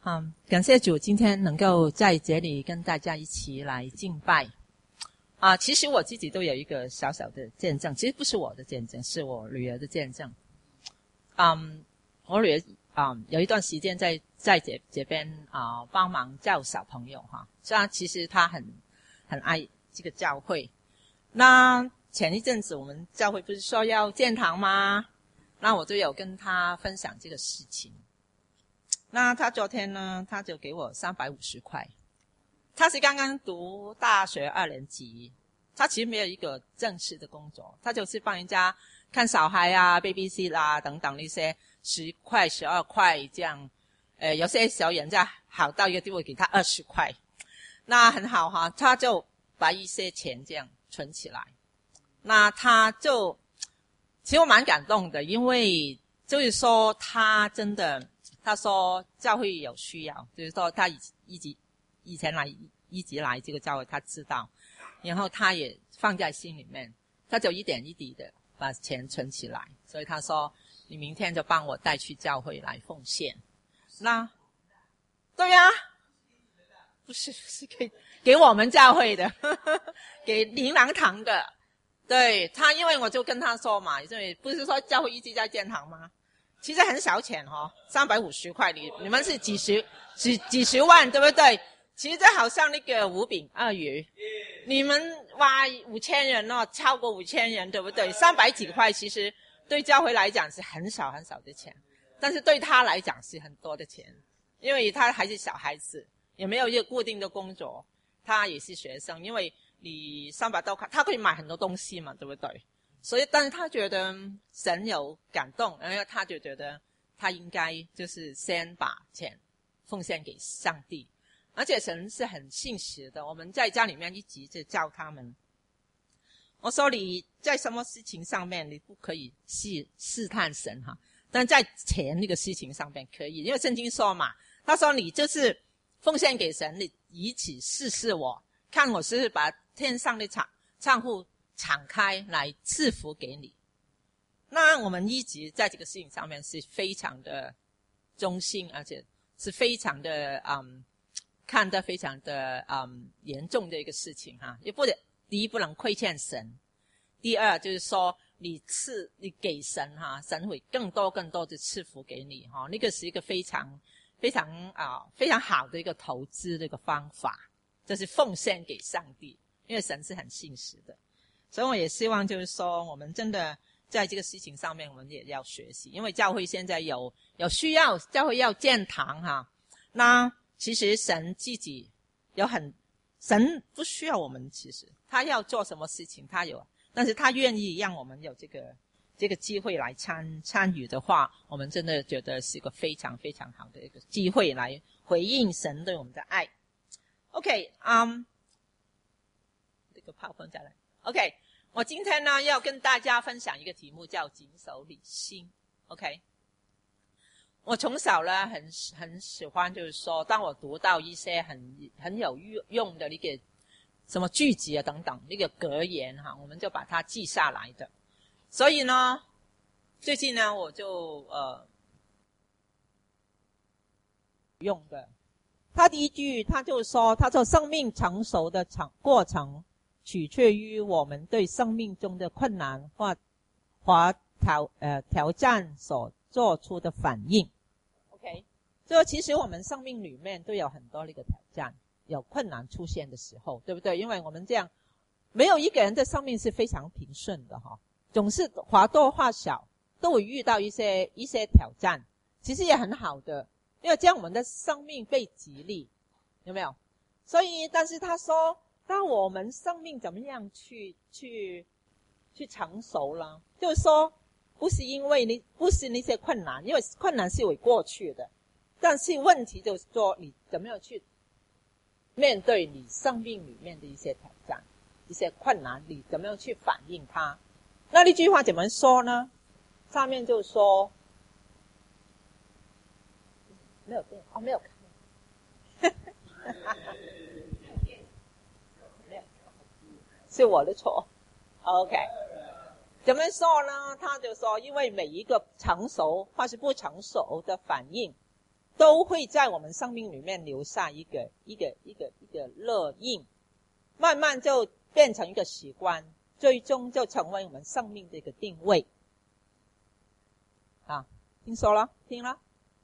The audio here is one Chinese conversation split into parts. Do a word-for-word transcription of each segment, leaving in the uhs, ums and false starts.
好，感谢主，今天能够在这里跟大家一起来敬拜。啊，其实我自己都有一个小小的见证，其实不是我的见证，是我女儿的见证。嗯，我女儿啊、嗯，有一段时间在在这这边啊、呃、帮忙教小朋友哈，虽然其实她很很爱这个教会。那前一阵子我们教会不是说要建堂吗？那我就有跟她分享这个事情。那他昨天呢，他就给我三百五十块。他是刚刚读大学二年级，他其实没有一个正式的工作，他就是帮人家看小孩啊、babysit 啊等等那些十块、十二块这样。呃，有些小人家好到一个地步给他二十块，那很好哈。他就把一些钱这样存起来。那他就其实我蛮感动的，因为就是说他真的。他说教会有需要，就是说他以一直以前来一直来这个教会，他知道，然后他也放在心里面，他就一点一滴的把钱存起来。所以他说你明天就帮我带去教会来奉献。那对呀、啊，不是是给给我们教会的呵呵，给灵粮堂的。对他，因为我就跟他说嘛，因为不是说教会一直在建堂吗？其实很少钱哦，三百五十块，你你们是几十几几十万，对不对？其实这好像那个五饼二鱼，你们哇五千人哦，超过五千人，对不对？三百几块，其实对教会来讲是很少很少的钱，但是对他来讲是很多的钱，因为他还是小孩子，也没有一个固定的工作，他也是学生，因为你三百多块，他可以买很多东西嘛，对不对？所以但是他觉得神有感动，然后他就觉得他应该就是先把钱奉献给上帝，而且神是很信实的。我们在家里面一直就教他们，我说你在什么事情上面你不可以试试探神哈，但在钱那个事情上面可以，因为圣经说嘛，他说你就是奉献给神，你以此试试我，看我是不是把天上的账账户敞开来赐福给你。那我们一直在这个事情上面是非常的忠心，而且是非常的嗯看得非常的嗯严重的一个事情哈。也不能第一不能亏欠神，第二就是说你赐你给神哈，神会更多更多的赐福给你哈。那个是一个非常非常啊、呃、非常好的一个投资的一个方法，就是奉献给上帝，因为神是很信实的。所以我也希望就是说我们真的在这个事情上面我们也要学习，因为教会现在有有需要，教会要建堂哈。那其实神自己有很神不需要我们，其实他要做什么事情他有，但是他愿意让我们有这个这个机会来参参与的话，我们真的觉得是一个非常非常好的一个机会来回应神对我们的爱。 OK 嗯、um, 这个泡风下来OK， 我今天呢要跟大家分享一个题目叫谨守理心。 OK， 我从小呢很很喜欢，就是说当我读到一些很很有用的那个什么句子啊等等那个格言哈，我们就把它记下来的。所以呢最近呢我就呃用的，他第一句他就说，他说生命成熟的过程取决于我们对生命中的困难或或挑呃挑战所做出的反应。 OK， 所以其实我们生命里面都有很多那个挑战，有困难出现的时候，对不对？因为我们这样没有一个人的生命是非常平顺的哈，总是或多或少都会遇到一些一些挑战，其实也很好的，因为这样我们的生命被激励，有没有？所以但是他说当我们生命怎么样去去去成熟了，就是说不是因为你不是那些困难，因为困难是会过去的，但是问题就是说你怎么样去面对你生命里面的一些挑战一些困难，你怎么样去反应它。那那句话怎么说呢？上面就说没有电哦没有看是我的错。 OK， 怎么说呢？他就说因为每一个成熟或是不成熟的反应都会在我们生命里面留下一个一个一个一个烙印，慢慢就变成一个习惯，最终就成为我们生命的一个定位。啊，听说了，听了。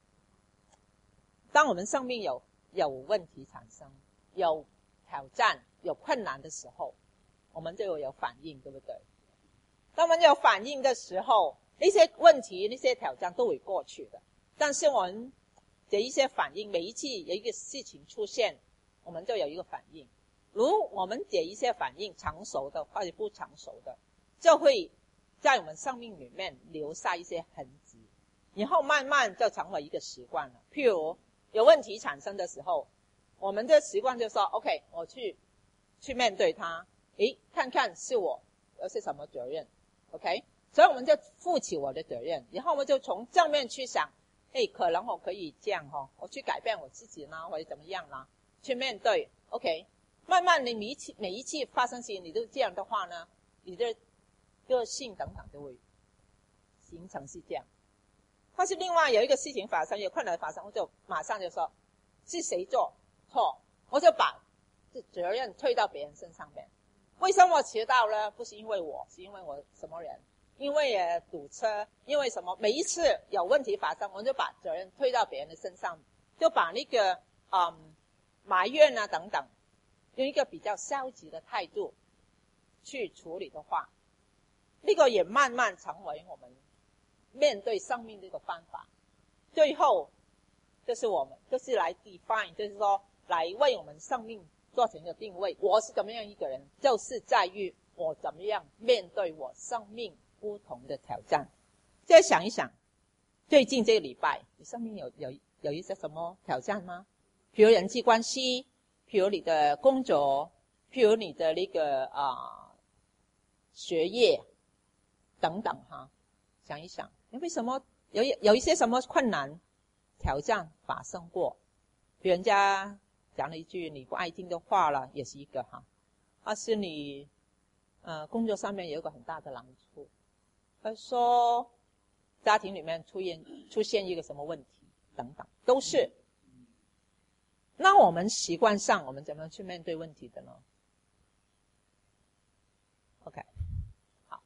当我们生命有有问题产生，有挑战、有困难的时候，我们就有反应，对不对？当我们有反应的时候，那些问题、那些挑战都会过去的。但是我们的一些反应，每一次有一个事情出现，我们就有一个反应。如我们的一些反应成熟的或者不成熟的，就会在我们生命里面留下一些痕迹，然后慢慢就成为一个习惯了。譬如有问题产生的时候，我们的习惯就说 OK， 我去去面对它，诶，看看是我有些什么责任 OK， 所以我们就负起我的责任，然后我们就从正面去想，诶，可能我可以这样哦，我去改变我自己呢，或者怎么样呢，去面对 OK， 慢慢你每一次每一次发生事情你都这样的话呢，你的个性等等都会形成是这样。或是另外有一个事情发生，有困难发生，我就马上就说是谁做错，我就把责任推到别人身上面。为什么我迟到了？不是因为我，是因为我什么人？因为呃堵车，因为什么？每一次有问题发生，我就把责任推到别人的身上，就把那个嗯埋怨啊等等，用一个比较消极的态度去处理的话，那个也慢慢成为我们面对生命的一个方法。最后就是我们就是来 define， 就是说来为我们生命做成一个定位，我是怎么样一个人，就是在于我怎么样面对我生命不同的挑战。再想一想，最近这个礼拜你生命有有有一些什么挑战吗？比如人际关系，比如你的工作，比如你的那个啊、呃、学业等等哈，想一想，为什么有有一些什么困难挑战发生过？比如人家讲了一句你不爱听的话了，也是一个哈，或是你呃工作上面有一个很大的难处，或者说家庭里面出现出现一个什么问题等等，都是。那我们习惯上我们怎么去面对问题的呢 ？OK， 好。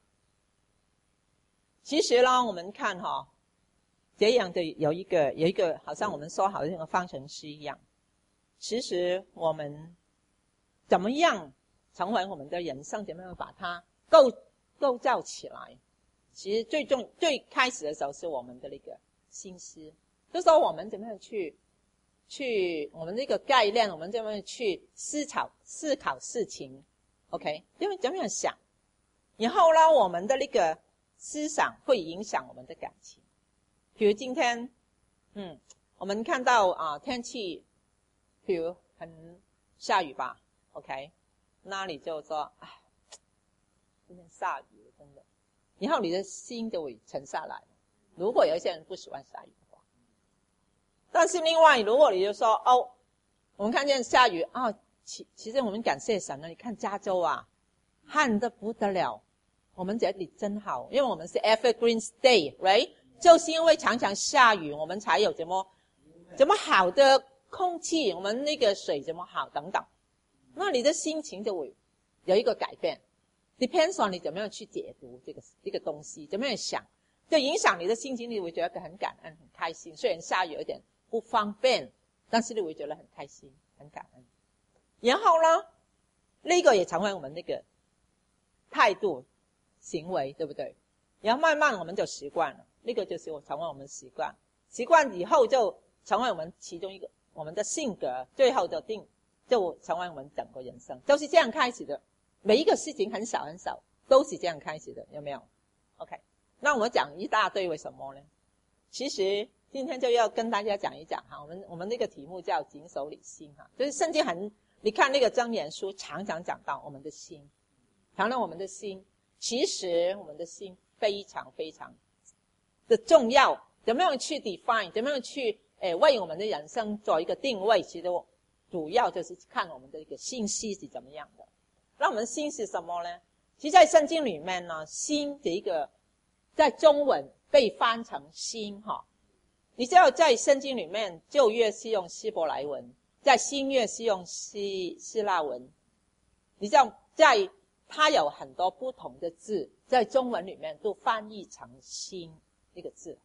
其实呢，我们看哈、哦，这样的有一个有一个，好像我们说好像一个方程式一样。其实我们怎么样成为我们的人生，怎么样把它构构造起来？其实最重最开始的时候是我们的那个心思，就是说我们怎么样去去我们这个概念，我们怎么样去思考思考事情 ，OK， 因为怎么样想，然后呢，我们的那个思想会影响我们的感情。比如今天，嗯，我们看到啊、呃、天气，比如很下雨吧 ，OK， 那你就说，哎，今天下雨了，真的，然后你的心就会沉下来。如果有一些人不喜欢下雨的话，但是另外，如果你就说，哦，我们看见下雨啊、哦，其其实我们感谢神了。你看加州啊，旱得不得了，我们这里真好，因为我们是 Evergreen State，right？ 就是因为常常下雨，我们才有怎么怎么好的空气，我们那个水怎么好等等。那你的心情就会有一个改变 ，depends on 你怎么样去解读这个这个东西，怎么样想，就影响你的心情。你会觉得很感恩、很开心。虽然下雨有点不方便，但是你会觉得很开心、很感恩。然后呢，那个也成为我们那个态度、行为，对不对？然后慢慢我们就习惯了。那个就是成为我们习惯，习惯以后就成为我们其中一个我们的性格，最后就定就成为我们整个人生，都是这样开始的。每一个事情很小很小，都是这样开始的，有没有 ？OK， 那我们讲一大堆，为什么呢？其实今天就要跟大家讲一讲哈，我们我们那个题目叫谨守你心哈，就是圣经很，你看那个箴言书常常讲到我们的心，谈到我们的心，其实我们的心非常非常的重要，怎么样去 define， 怎么样去诶为我们的人生做一个定位，其实主要就是看我们的一个信息是怎么样的。那我们心是什么呢？其实在圣经里面呢，心这一个在中文被翻成心哈， 你知道在圣经里面，旧约是用希伯来文，在新约是用希希腊文。你知道在它有很多不同的字，在中文里面都翻译成心这个字。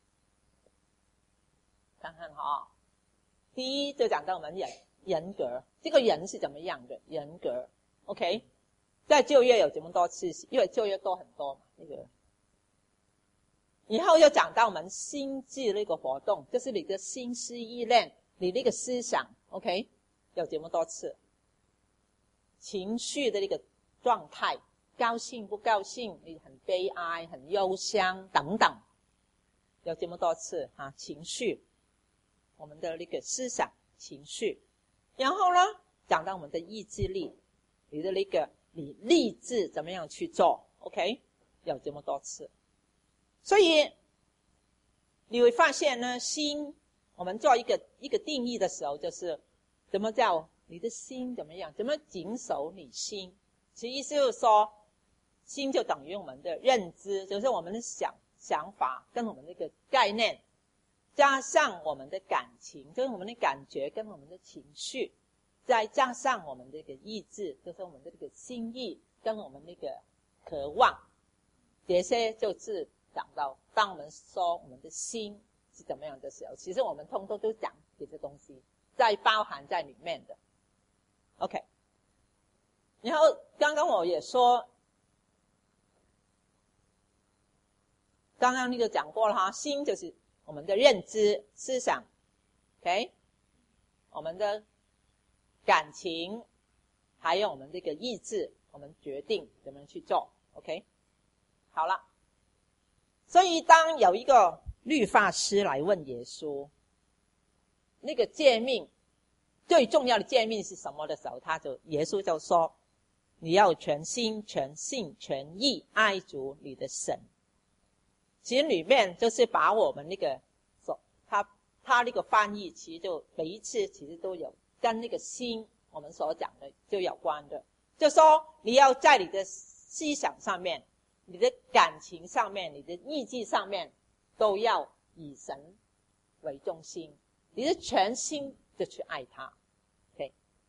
看看哈，第一就讲到我们人人格，这个人是怎么样的人格 ？OK， 在旧约有这么多次，因为旧约多很多嘛，那个。以后又讲到我们心智那个活动，就是你的心思意念，你那个思想 ，OK， 有这么多次。情绪的那个状态，高兴不高兴，你很悲哀、很忧伤等等，有这么多次啊。情绪，我们的那个思想、情绪，然后呢，讲到我们的意志力，你的那个你立志怎么样去做 ，OK， 有这么多次。所以你会发现呢，心我们做一个一个定义的时候，就是怎么叫你的心怎么样，怎么谨守你心。其意思就是说，心就等于我们的认知，就是我们的想想法跟我们那个概念，加上我们的感情，就是我们的感觉跟我们的情绪，再加上我们这个意志，就是我们的这个心意跟我们那个渴望，这些就是讲到当我们说我们的心是怎么样的时候，其实我们通通都讲这些东西在包含在里面的。 OK， 然后刚刚我也说，刚刚那个讲过了哈，心就是我们的认知思想 OK， 我们的感情还有我们这个意志，我们决定怎么去做 OK。 好了，所以当有一个律法师来问耶稣那个诫命最重要的诫命是什么的时候，他就耶稣就说你要全心全性全意爱主你的神。其实里面就是把我们那个他他那个翻译其实就每一次其实都有跟那个心我们所讲的就有关的，就说你要在你的思想上面，你的感情上面，你的意志上面都要以神为中心，你是全心的去爱他 OK。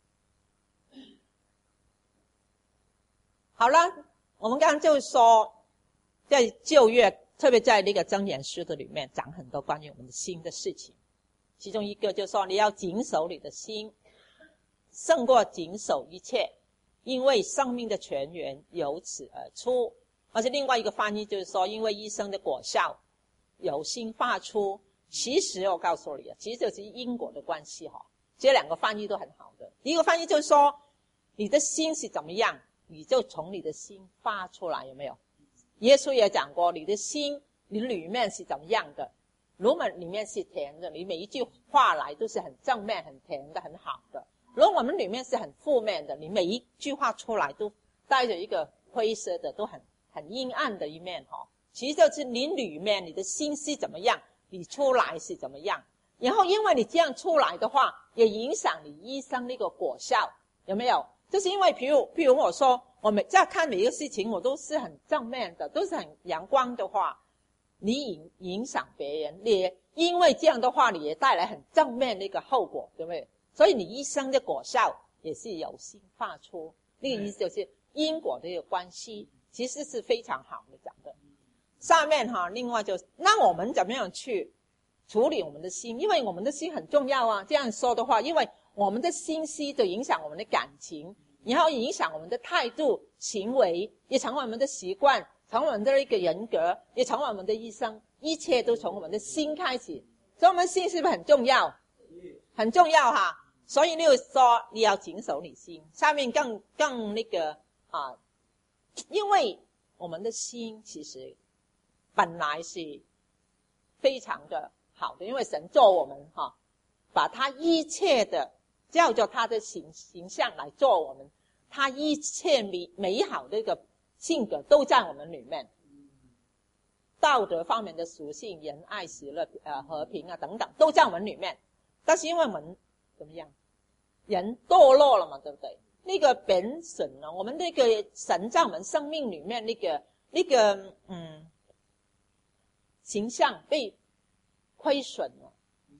好了，我们刚刚就说在旧约，特别在那个箴言书的里面讲很多关于我们的心的事情，其中一个就是说你要谨守你的心胜过谨守一切，因为生命的泉源由此而出。而且另外一个翻译就是说，因为一生的果效由心发出。其实我告诉你啊，其实就是因果的关系哈。这两个翻译都很好的。第一个翻译就是说，你的心是怎么样，你就从你的心发出来，有没有？耶稣也讲过，你的心你里面是怎么样的，如果里面是甜的，你每一句话来都是很正面很甜的很好的。如果我们里面是很负面的，你每一句话出来都带着一个灰色的，都很很阴暗的一面哈。其实就是你里面你的心是怎么样，你出来是怎么样。然后因为你这样出来的话，也影响你一生那个果效，有没有？就是因为譬如譬如我说我每在看每一个事情我都是很正面的，都是很阳光的话，你影影响别人，你也因为这样的话你也带来很正面的一个后果，对不对？所以你一生的果效也是由心发出，那个意思就是因果的一个关系，其实是非常好的讲的。下面哈，另外就那我们怎么样去处理我们的心，因为我们的心很重要啊。这样说的话，因为我们的心思就影响我们的感情，然后影响我们的态度行为，也成为我们的习惯，成为我们的一个人格，也成为我们的一生，一切都从我们的心开始。所以我们心是不是很重要？很重要哈。所以就是说你要谨守你心。下面更更那个啊，因为我们的心其实本来是非常的好的，因为神做我们哈，把他一切的照着他的形形象来做我们，他一切美美好的一个性格都在我们里面，道德方面的属性，仁爱喜乐呃和平啊等等都在我们里面。但是因为我们怎么样，人堕落了嘛，对不对？那个本身呢，我们那个神在我们生命里面那个那个嗯形象被亏损了，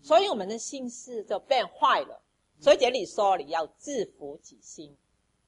所以我们的心思就变坏了。所以这里说你要制服己心，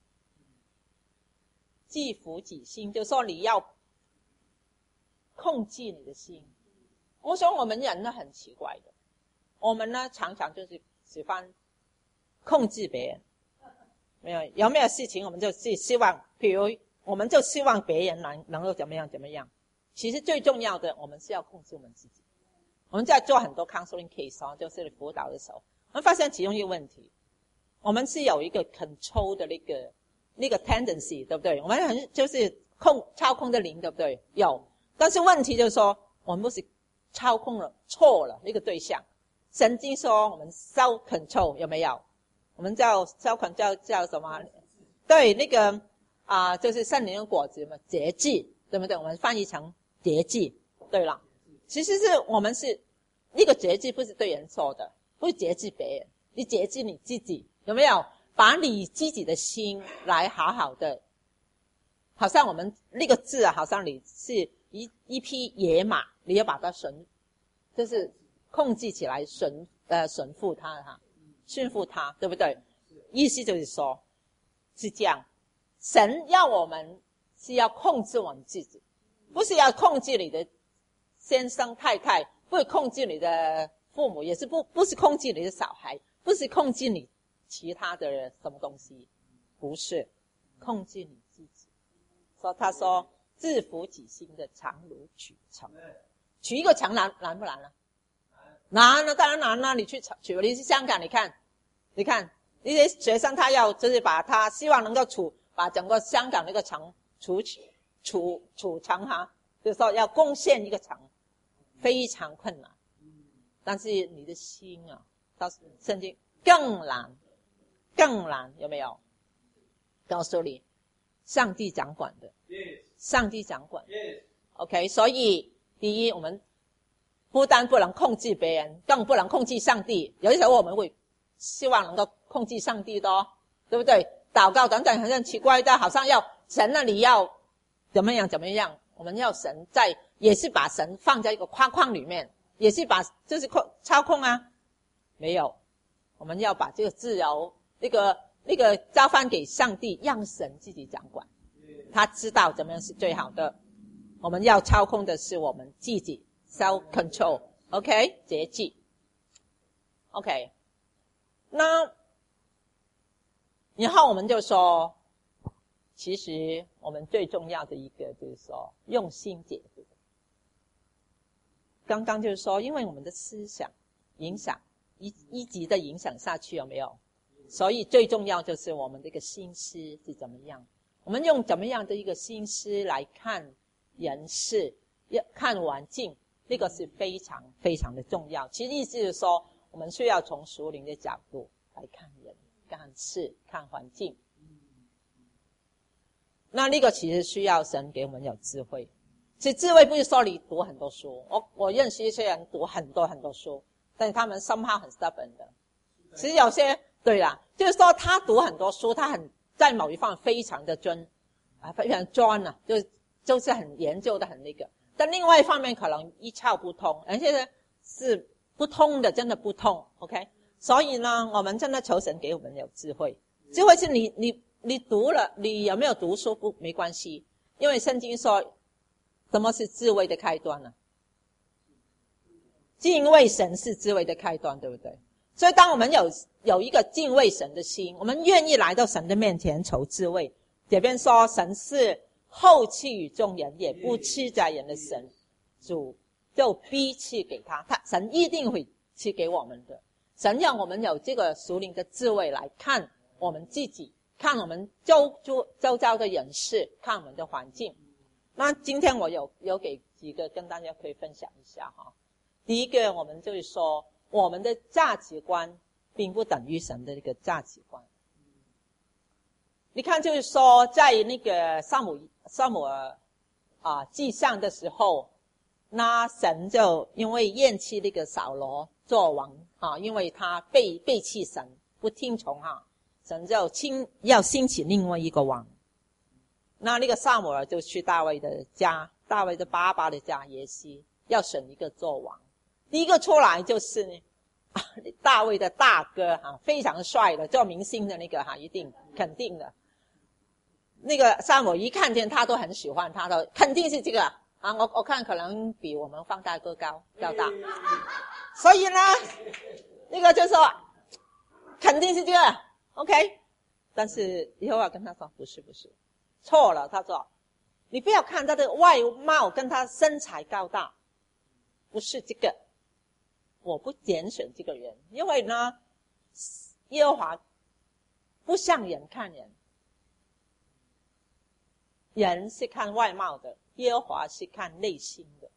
制服己心就是说你要控制你的心。我想我们人呢很奇怪的，我们呢常常就是喜欢控制别人，没有有没有事情我们就希望，比如我们就希望别人能能够怎么样怎么样。其实最重要的，我们是要控制我们自己。我们在做很多 counseling case 哦，就是辅导的时候，我们发现其中一个问题，我们是有一个 control 的那个那个 tendency， 对不对？我们很就是控操控的灵，对不对？有，但是问题就是说，我们不是操控了错了那个对象。圣经说我们 self control 有没有？我们叫 self control 叫叫什么？对，那个啊、呃，就是圣灵的果子嘛，节制，对不对？我们翻译成节制，对了。其实是我们是那个节制，不是对人说的，不是节制别人，你节制你自己，有没有？把你自己的心来好好的，好像我们那个字啊，好像你是一一匹野马，你要把它驯，就是控制起来，驯呃驯服它哈，驯服它，对不对？意思就是说，是这样，神要我们是要控制我们自己，不是要控制你的先生太太，不是控制你的父母，也是不不是控制你的小孩，不是控制你其他的什么东西，不是控制你自己。所以他说制服己心的常如取城，取一个城难难不难呢？难了，当然难了。你去取，你去香港，你看，你看一些学生他要就是把他希望能够处把整个香港那个城除除除城哈，就是说要攻陷一个城。非常困难，但是你的心啊，到圣经更难，更难，有没有？告诉你，上帝掌管的，上帝掌管。OK， 所以第一，我们不但不能控制别人，更不能控制上帝。有的时候我们会希望能够控制上帝的哦，对不对？祷告等等，好像奇怪的，好像要神那里要怎么样怎么样，我们要神在。也是把神放在一个框框里面，也是把就是控操控啊，没有，我们要把这个自由那个那个交翻给上帝，让神自己掌管，他知道怎么样是最好的。我们要操控的是我们自己 self control， OK， 节制 OK。 那然后我们就说，其实我们最重要的一个就是说用心解读。刚刚就是说，因为我们的思想影响一一直的影响下去，有没有？所以最重要就是我们这个心思是怎么样，我们用怎么样的一个心思来看人事，看环境，这个是非常非常的重要。其实意思是说，我们需要从属灵的角度来看人、看事、看环境。那那个其实需要神给我们有智慧。其实智慧不是说你读很多书，我我认识一些人读很多很多书，但是他们 somehow 很 stubborn 的。其实有些对啦，就是说他读很多书，他很在某一方面非常的专啊，非常专啊，就就是很研究的很那个。但另外一方面可能一窍不通，而且是不通的，真的不通。OK， 所以呢，我们真的求神给我们有智慧。智慧是你你你读了，你有没有读书不没关系，因为圣经说。什么是智慧的开端呢？敬畏神是智慧的开端，对不对？所以当我们有有一个敬畏神的心，我们愿意来到神的面前求智慧。这边说神是厚赐与众人，也不赐在人的神，主就必赐给他，他神一定会赐给我们的。神让我们有这个属灵的智慧来看我们自己，看我们周周周遭的人事，看我们的环境。那今天我有有给几个跟大家可以分享一下哈。第一个，我们就是说，我们的价值观并不等于神的这个价值观。你看，就是说，在那个撒母撒母耳啊记上的时候，那神就因为厌弃那个扫罗做王啊，因为他背背弃神，不听从哈，神就兴要兴起另外一个王。那那个撒母耳就去大卫的家，大卫的爸爸的家耶西，要选一个做王。第一个出来就是呢， 大卫的大哥哈，非常帅的，做明星的那个哈，一定肯定的。那个撒母耳一看见他都很喜欢他的，肯定是这个啊，我我看可能比我们放大哥高高大，所以呢，那个就说肯定是这个 ，OK。但是以后我跟他说不是不是，错了。他说你不要看他的外貌跟他身材高大，不是这个，我不拣选这个人，因为呢，耶和华不像人看人。人是看外貌的，耶和华是看内心的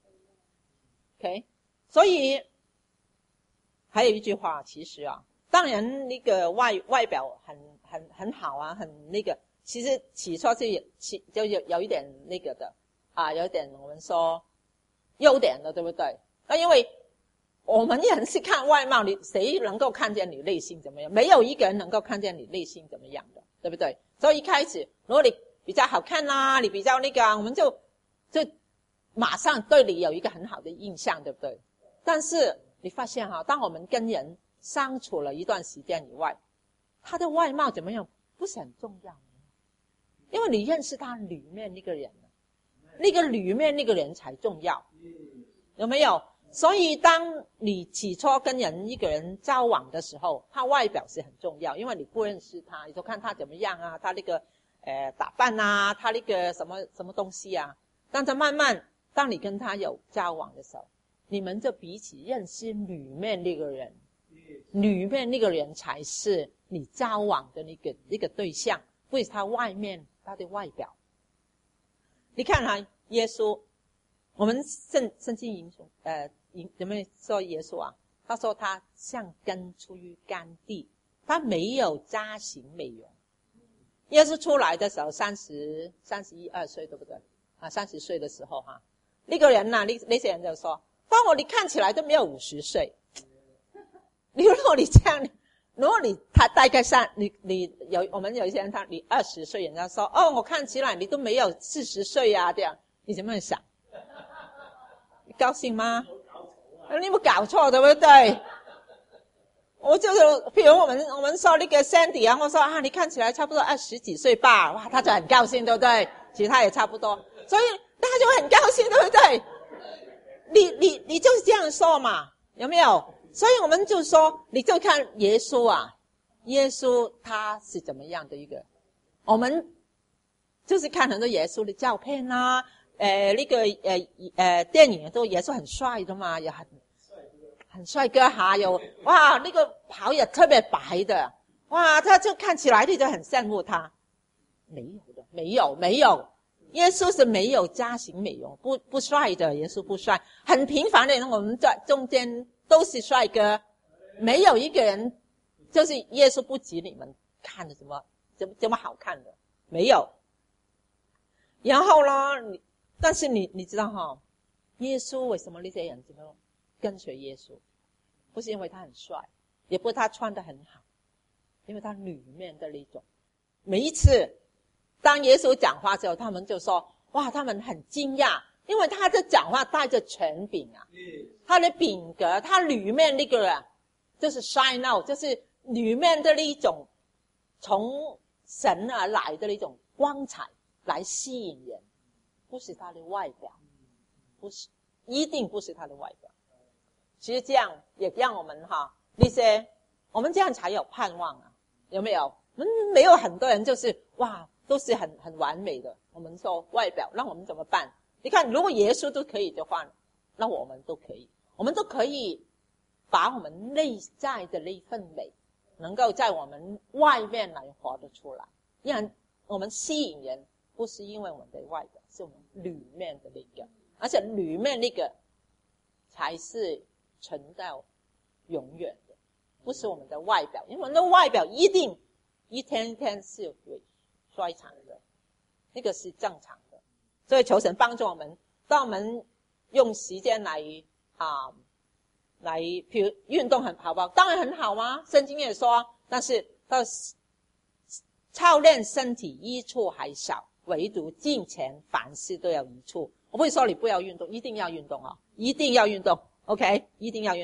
，OK。所以还有一句话，其实啊，当然那个外外表很很很好啊，很那个，其实起初是有起就有有一点那个的啊，有一点我们说优点的，对不对？那因为我们人是看外貌，你谁能够看见你内心怎么样？没有一个人能够看见你内心怎么样的，对不对？所以一开始如果你比较好看啦、啊，你比较那个、啊，我们就就马上对你有一个很好的印象，对不对？但是你发现哈、啊，当我们跟人相处了一段时间以外，他的外貌怎么样不是很重要，因为你认识他里面那个人，那个里面那个人才重要，有没有？所以当你起初跟人一个人交往的时候，他外表是很重要，因为你不认识他，你就看他怎么样啊，他那个呃，打扮啊，他那个什么什么东西啊，但是慢慢，当你跟他有交往的时候，你们就彼此认识里面那个人，里面那个人才是你交往的那个那个对象，不是他外面他的外表。你看啊，耶稣，我们圣圣经引述，呃，引有没有说耶稣啊？他说他像根出于干地，他没有扎行美容。耶稣出来的时候三十三十一二岁，对不对啊？三十岁的时候哈、啊，那个人呐、啊，那那些人就说：“当我你看起来都没有五十岁。”你如果你这样，如果你他大概上你你有我们有一些人他你二十岁，人家说：“哦，我看起来你都没有四十岁啊。”这样你怎么想？你高兴吗？你有没有搞错，对不对？我就是，譬如我们我们说那个 Sandy 啊，我说啊，你看起来差不多二十几岁吧，哇，他就很高兴，对不对？其实他也差不多，所以他就很高兴，对不对？你你你就是这样说嘛，有没有？所以我们就说，你就看耶稣啊，耶稣他是怎么样的一个？我们就是看很多耶稣的照片啊，呃，那个呃呃电影都也是很帅的嘛，也很。很帅哥，还有哇，那个袍也特别白的，哇，他就看起来你就很羡慕他。没有的，没有，没有，耶稣是没有加行美容，不不帅的，耶稣不帅，很平凡的人，我们在中间都是帅哥，没有一个人就是耶稣不及你们看的什么怎么怎么好看的，没有。然后呢，你但是你你知道哈、哦，耶稣为什么那些人怎么？跟随耶稣，不是因为他很帅，也不是他穿得很好，因为他里面的那种。每一次当耶稣讲话之后，他们就说：“哇，他们很惊讶，因为他的讲话带着权柄啊，他的品格，他里面那个啊，就是 shine out， 就是里面的那种从神而来的那种光彩来吸引人，不是他的外表，不是，一定不是他的外表。”其实这样也让我们哈那些我们这样才有盼望啊，有没有？我们没有很多人就是哇都是很很完美的，我们说外表，那我们怎么办？你看，如果耶稣都可以的话，那我们都可以，我们都可以把我们内在的那份美，能够在我们外面来活得出来。因为我们吸引人，不是因为我们的外表，是我们里面的那个，而且里面那个才是存到永远的，不是我们的外表，因为我们的外表一定一天一天是会衰残的，那个是正常的。所以求神帮助我们，当我们用时间来啊，来，比如运动很好不好？当然很好啊，圣经也说，但是到操练身体益处还少，唯独金钱凡事都有益处。我不会说你不要运动，一定要运动啊，一定要运动。OK， 一定要运动，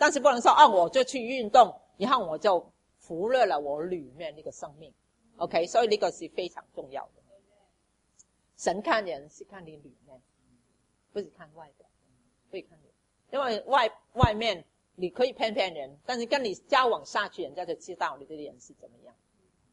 但是不能说啊，我就去运动，然后我就忽略了我里面那个生命。OK， 所以呢个是非常重要的。神看人是看你里面，不是看外表，不是看你，因为外外面你可以骗骗人，但是跟你交往下去，人家就知道你的人是怎么样。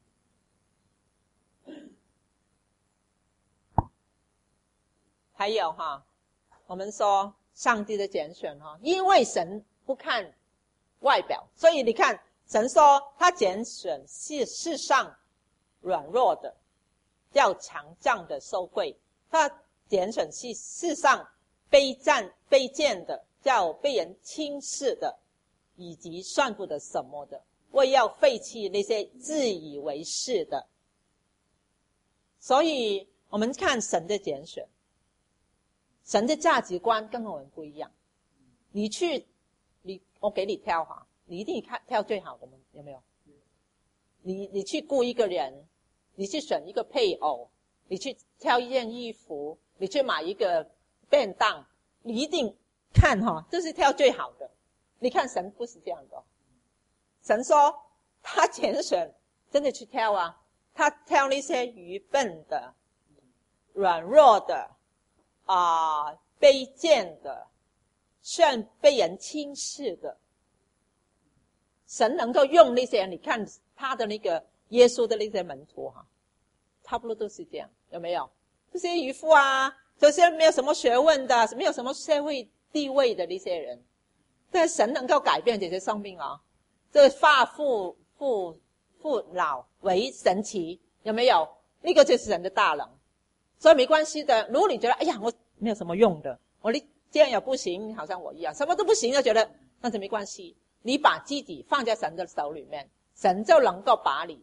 还有哈，我们说上帝的拣选哈，因为神不看外表，所以你看神说他拣选是世上软弱的，叫强壮的受惠；他拣选是世上卑贱卑贱的，叫被人轻视的，以及算不得什么的，为要废弃那些自以为是的。所以我们看神的拣选，神的价值观跟我们不一样。你去，你我给你挑哈，你一定看挑最好的吗？有没有？你你去雇一个人，你去选一个配偶，你去挑一件衣服，你去买一个便当，你一定看哈，这是挑最好的。你看神不是这样的，神说他拣选真的去挑啊，他挑那些愚笨的、软弱的、啊、呃、卑贱的、虽然被人轻视的，神能够用那些人。你看他的那个耶稣的那些门徒哈，差不多都是这样，有没有？这些渔夫啊，这些没有什么学问的，没有什么社会地位的那些人，但神能够改变这些生命啊。这化父父父老为神奇，有没有？那个就是神的大能。所以没关系的，如果你觉得哎呀我没有什么用的，我这样也不行，好像我一样什么都不行，就觉得但是没关系，你把自己放在神的手里面，神就能够把你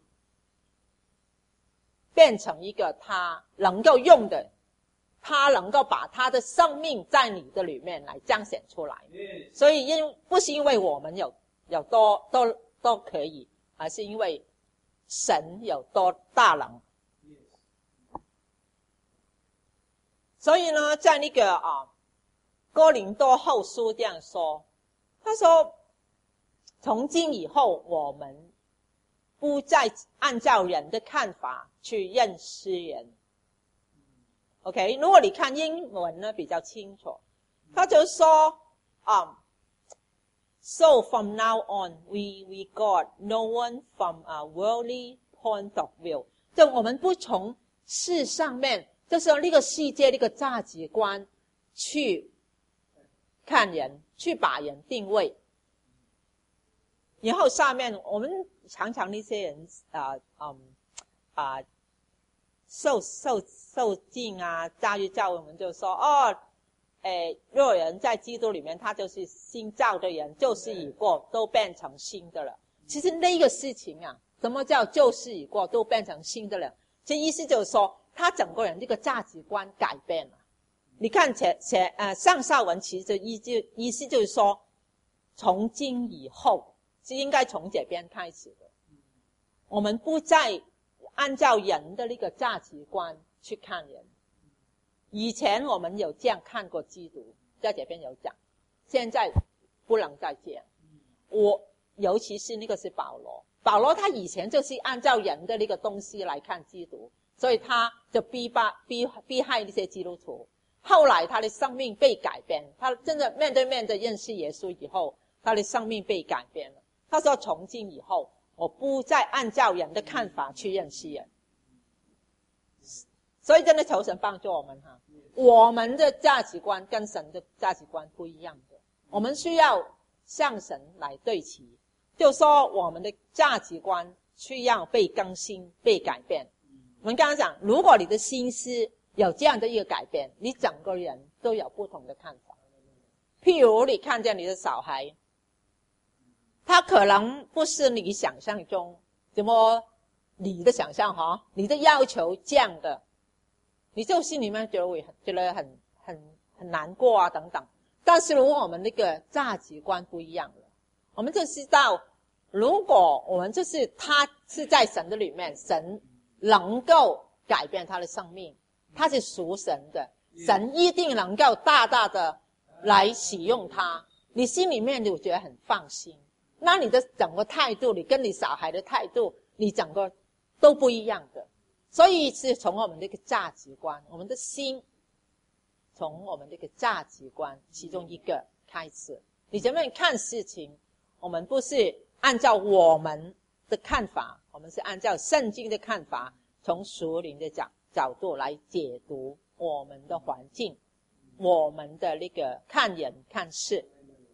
变成一个他能够用的，他能够把他的生命在你的里面来彰显出来。所以因不是因为我们有有多都都可以，而是因为神有多大能。所以呢，在那个啊哥林多后书这样说，他说从今以后我们不再按照人的看法去认识人。 OK， 如果你看英文呢比较清楚，他就说um, So from now on we we got no one from a worldly point of view， 就我们不从世上面，就是那个世界那个价值观去看人，去把人定位。然后下面我们常常那些人啊嗯啊受受受浸啊，加入教会，我们就说哦，诶，若人在基督里面，他就是新造的人，旧事已过，都变成新的了。其实那个事情啊，什么叫旧事已过，都变成新的了？这意思就是说，他整个人这个价值观改变了。你看前前呃上下文其实意就意思就是说，从今以后是应该从这边开始的，我们不再按照人的那个价值观去看人。以前我们有这样看过基督，在这边有讲，现在不能再这样。我尤其是那个是保罗，保罗他以前就是按照人的那个东西来看基督，所以他就逼迫逼逼害那些基督徒。后来他的生命被改变，他真的面对面的认识耶稣以后，他的生命被改变了。他说从今以后我不再按照人的看法去认识人。所以真的求神帮助我们哈，我们的价值观跟神的价值观不一样的，我们需要向神来对齐，就说我们的价值观需要被更新被改变。我们刚刚讲，如果你的心思有这样的一个改变，你整个人都有不同的看法。譬如你看见你的小孩，他可能不是你想象中怎么你的想象哈，你的要求这样的，你就心里面觉得会觉得很很很难过啊等等。但是如果我们那个价值观不一样了，我们就知道，如果我们就是他是在神的里面，神能够改变他的生命，他是属神的，神一定能够大大的来使用他， 你心里面就觉得很放心，那你的整个态度，你跟你小孩的态度，你整个都不一样的。所以是从我们这个价值观，我们的心，从我们这个价值观其中一个开始。你怎么样看事情，我们不是按照我们的看法，我们是按照圣经的看法，从属灵的角角度来解读我们的环境，我们的那个看人看事。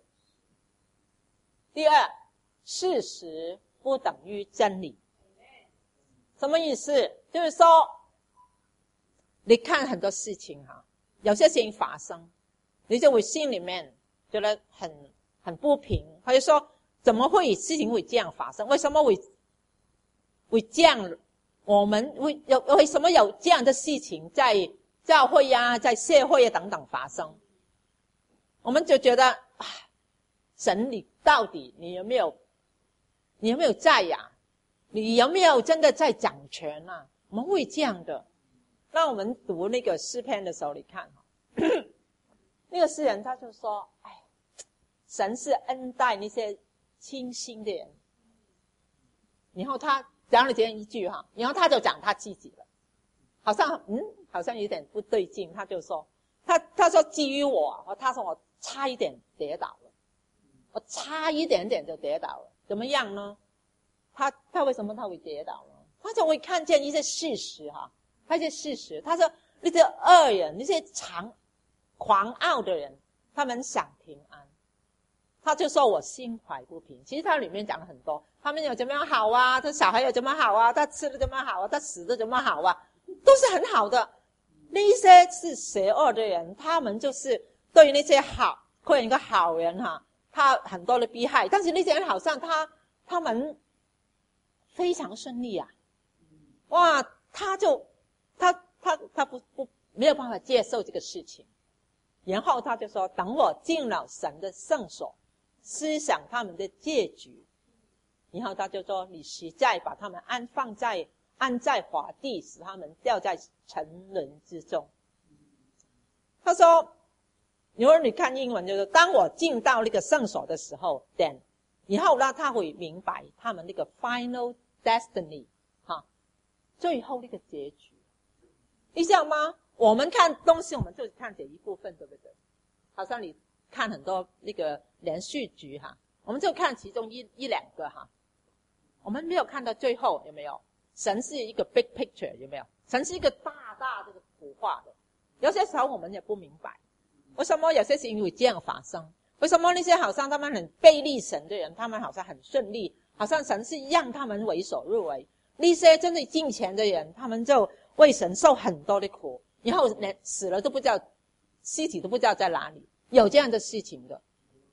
第二，事实不等于真理。什么意思？就是说，你看很多事情哈，有些事情发生，你就会心里面觉得很很不平，或者说怎么会事情会这样发生？为什么会会这样？我们会有为什么有这样的事情在教会啊，在社会啊等等发生？我们就觉得啊，神你到底你有没有你有没有在呀、啊？你有没有真的在掌权啊？我们会这样的。那我们读那个诗篇的时候，你看那个诗人他就说，哎，神是恩待那些清心的人。然后他讲了这样一句哈，然后他就讲他自己了，好像嗯，好像有点不对劲。他就说，他他说基于我，他说我差一点跌倒了，我差一点点就跌倒了，怎么样呢？他他为什么他会跌倒呢？他就会看见一些事实哈，他一些事实。他说那些恶人，那些狂狂傲的人，他们想平安，他就说我心怀不平。其实他里面讲了很多，他们有怎么样好啊，他小孩有怎么好啊，他吃的怎么好啊，他死的怎么好啊，都是很好的。那些是邪恶的人，他们就是对于那些好，或者一个好人哈，他很多的逼害，但是那些人好像他他们非常顺利啊，哇，他就他他他不不没有办法接受这个事情，然后他就说，等我进了神的圣所，思想他们的结局，然后他就说，你实在把他们安放在安在华地，使他们掉在沉沦之中。他说，如果你看英文就是当我进到那个圣所的时候 then 然后呢他会明白他们那个 final destiny 哈，最后那个结局。你想吗？我们看东西我们就看这一部分，对不对？好像你看很多那个连续剧哈，我们就看其中一一两个哈，我们没有看到最后，有没有？神是一个 big picture， 有没有？神是一个大大这个图画的。有些时候我们也不明白，为什么有些事情会这样发生？为什么那些好像他们很背逆神的人，他们好像很顺利，好像神是让他们为所欲为？那些真的敬虔的人，他们就为神受很多的苦，然后连死了都不知道，尸体都不知道在哪里，有这样的事情的。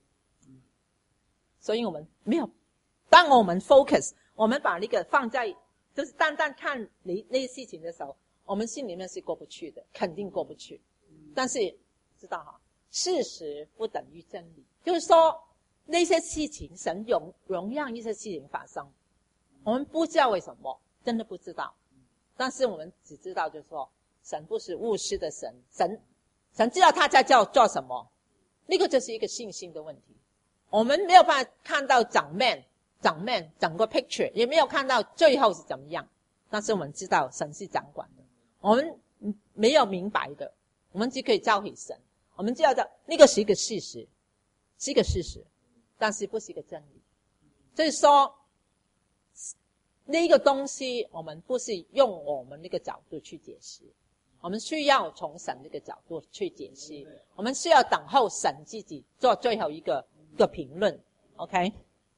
所以我们没有，当我们 focus， 我们把那个放在就是单单看那那些事情的时候，我们心里面是过不去的，肯定过不去。但是知道哈，事实不等于真理，就是说那些事情神容容让一些事情发生，我们不知道为什么，真的不知道。但是我们只知道就是说，神不是误事的神，神神知道他在叫做什么，那个就是一个信心的问题。我们没有办法看到整面整面整个 picture， 也没有看到最后是怎么样，但是我们知道神是掌管的。我们没有明白的，我们只可以交给神。我们知道的那个是一个事实，是一个事实，但是不是一个真理。就是说那个东西我们不是用我们那个角度去解释，我们需要从神这个角度去解释，我们需要等候神自己做最后一个一个评论 OK。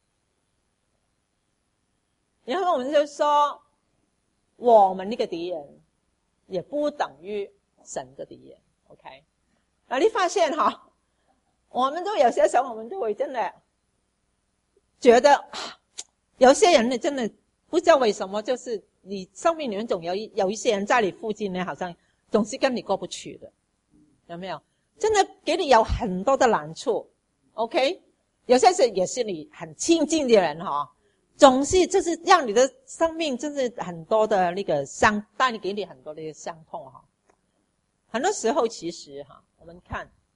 然后我们就说我们那个敌人也不等于神的敌人 OK。 那你发现哈，我们都有些时候我们都会真的觉得有些人呢真的不知道为什么，就是你生命里面总有一有一些人在你附近呢，好像总是跟你过不去的，有没有？真的给你有很多的难处 OK。 有些是也是你很亲近的人哈，总是就是让你的生命真是很多的那个伤，带你给你很多的伤痛哈。很多时候其实哈，我们看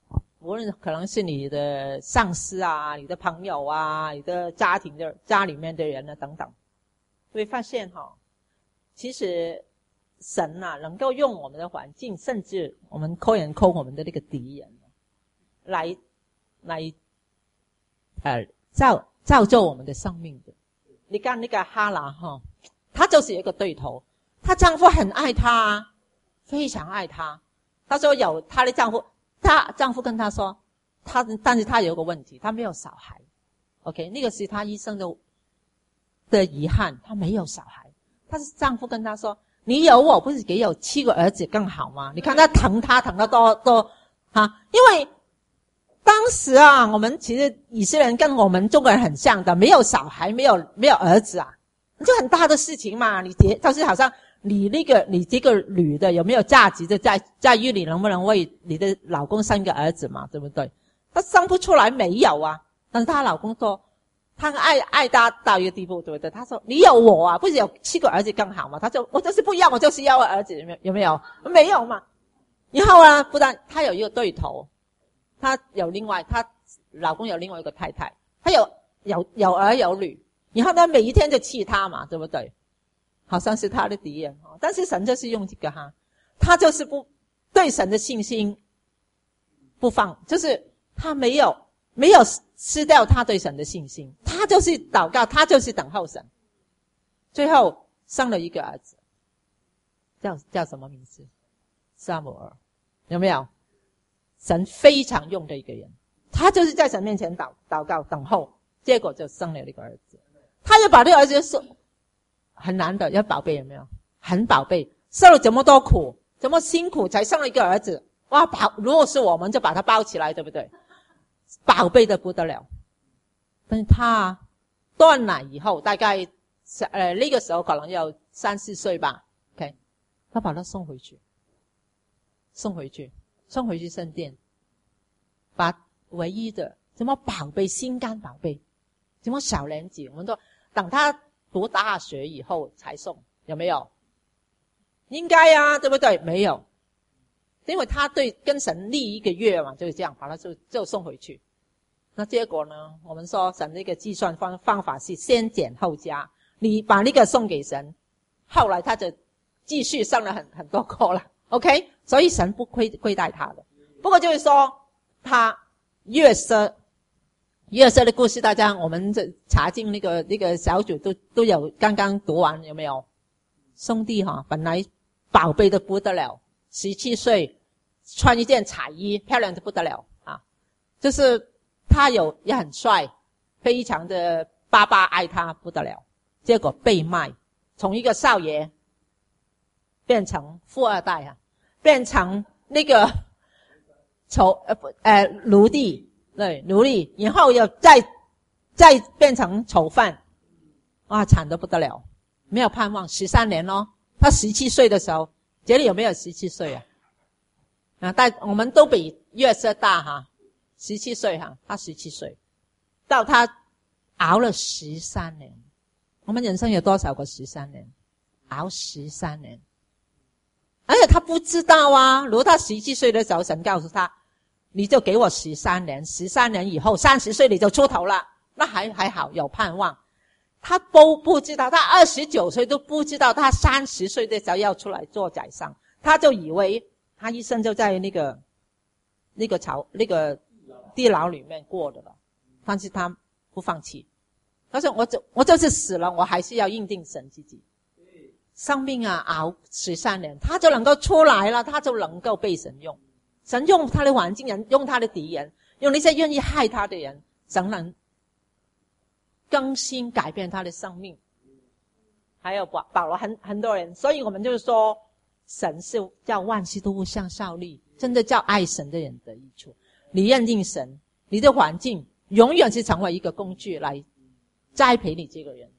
无论可能是你的上司啊、你的朋友啊、你的家庭的家里面的人啊等等，会发现哈、哦，其实神啊能够用我们的环境，甚至我们抠人抠我们的那个敌人，来来呃造造就我们的生命的。你看那个哈拿哈，她就是一个对头，她丈夫很爱她，非常爱她。她说有她的丈夫，她丈夫跟她说，她但是她有个问题，她没有小孩。OK， 那个是她一生的的遗憾，她没有小孩。她是丈夫跟她说，你有我不是给有七个儿子更好吗？你看她疼她疼得多多啊，因为当时啊，我们其实以色列人跟我们中国人很像的，没有小孩，没有没有儿子啊，就很大的事情嘛。你结就是好像你那个你这个女的有没有价值的在在于你能不能为你的老公生个儿子嘛，对不对？她生不出来没有啊，但是她老公说他爱爱她到一个地步，对不对？他说你有我啊，不是有七个儿子更好吗？他说我就是不要，我就是要个儿子，有没有？有没有？没有嘛。然后啊，不但他有一个对头。她有另外，她老公有另外一个太太，她有有有儿有女，然后呢，每一天就气她嘛，对不对？好像是她的敌人，但是神就是用这个哈，她就是不对神的信心不放，就是她没有没有失掉她对神的信心，她就是祷告，她就是等候神，最后生了一个儿子，叫叫什么名字？撒母耳，有没有？神非常用的一个人，他就是在神面前祷祷告等候，结果就生了一个儿子。他就把这个儿子说很难的，要宝贝有没有？很宝贝，受了这么多苦，这么辛苦才生了一个儿子，哇！宝，如果是我们就把他抱起来，对不对？宝贝的不得了。但是他断奶以后，大概呃那个时候可能要三四岁吧 ，OK， 他把他送回去，送回去。送回去圣殿，把唯一的什么宝贝心肝宝贝，什么小年纪，我们都等他读大学以后才送，有没有？应该啊，对不对？没有，因为他对跟神立一个约嘛，就是这样，把他就就送回去。那结果呢？我们说神这个计算方方法是先减后加，你把那个送给神，后来他就继续生了很很多个了。OK， 所以神不亏亏待他的。不过就是说，他约瑟，约瑟的故事，大家我们这查经那个那个小组都都有刚刚读完，有没有？兄弟哈，本来宝贝的不得了，十七岁穿一件彩衣，漂亮的不得了啊！就是他有也很帅，非常的爸爸爱他不得了，结果被卖，从一个少爷变成富二代啊！变成那个仇呃不呃奴隶，对奴隶，然后又再再变成囚犯，哇，惨得不得了，没有盼望，十三年咯。他十七岁的时候，这里有没有十七岁啊？啊，但我们都比约瑟大哈，十七岁哈，他十七岁，到他熬了十三年。我们人生有多少个十三年？熬十三年。而且他不知道啊，如果他十七岁的时候，神告诉他，你就给我十三年，十三年以后三十岁你就出头了，那还还好，有盼望。他都不知道，他二十九岁都不知道，他三十岁的时候要出来做宰相，他就以为他一生就在那个那个巢那个地牢里面过的了，但是他不放弃，他说我就我就是死了，我还是要认定神自己。生命啊，熬十三年，他就能够出来了，他就能够被神用。神用他的环境人，用他的敌人，用那些愿意害他的人，神能更新改变他的生命。还有保保罗很很多人，所以我们就是说，神是叫万事都互相效力，真的叫爱神的人得益处。你认定神，你的环境永远是成为一个工具来栽培你这个人。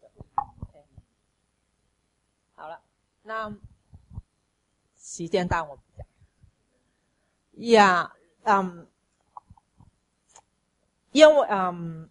那时间到我讲呀，嗯，因为嗯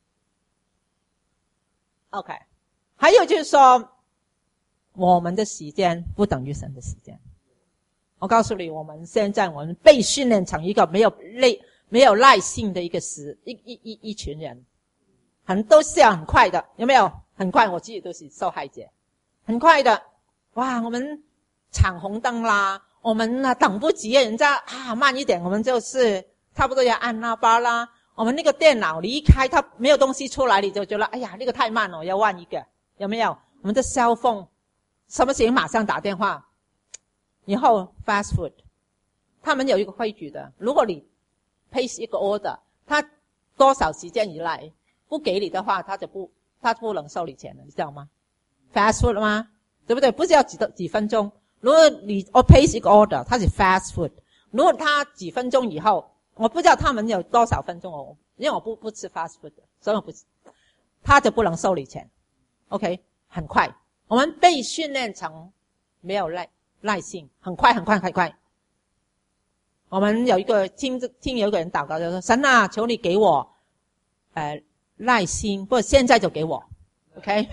，OK， 还有就是说，我们的时间不等于神的时间。我告诉你，我们现在我们被训练成一个没有累、 没有耐性的一个时一一一一群人，很都是要很快的，有没有？很快，我自己都是受害者，很快的，哇，我们闯红灯啦，我们啊等不及，人家啊慢一点，我们就是差不多要按喇叭啦。我们那个电脑离开它没有东西出来，你就觉得哎呀那个太慢了，我要换一个，有没有？我们的 cell phone 什么事情马上打电话。以后 fast food 他们有一个规矩的，如果你 place 一个 order， 他多少时间以来不给你的话，他就不他不能收你钱了，你知道吗？ fast food 吗？对不对？不是要几几分钟，如果你我 place 一个 order， 它是 fast food， 如果他几分钟以后，我不知道他们有多少分钟哦，因为我不不吃 fast food， 所以我不吃，他就不能收你钱。OK， 很快，我们被训练成没有耐耐性，很快很快很快。我们有一个听听有一个人祷告，就说神啊，求你给我呃耐心，不现在就给我 ，OK